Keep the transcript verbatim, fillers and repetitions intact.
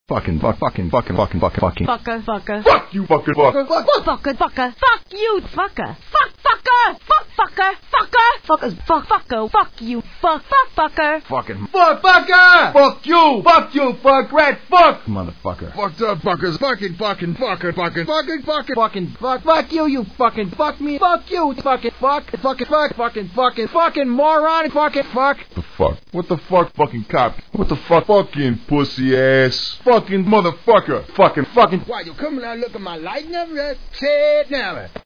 Fucking, fuck, fucking, fucking, fucking, fucking, fucking. Fucker, fucker. Fuck you, fucking, fucker. Fuck, fuck, fucker, fucker. Fuck you, fucker. Fuck, fucker. Fuck, fucker. Fucker. Fuckers, fuck, fucker. Fuck you, fuck, fuck, fucker. Fucking, fuck, fucker. Fuck you, fuck you, fuck, rat, fuck, motherfucker. Fucked up fuckers, fucking, fucking, fucker, fucking, fucking, fucking, Fucking fuck, fuck you, you fucking fuck me, fuck you, fucking fuck, fucking fuck, fucking fucking fucking moron, fucking fuck. the fuck? What the fuck, fucking cop? What the fuck, fucking pussy ass, fucking motherfucker, fucking, fucking. Why you come and look at my light number? Say it now.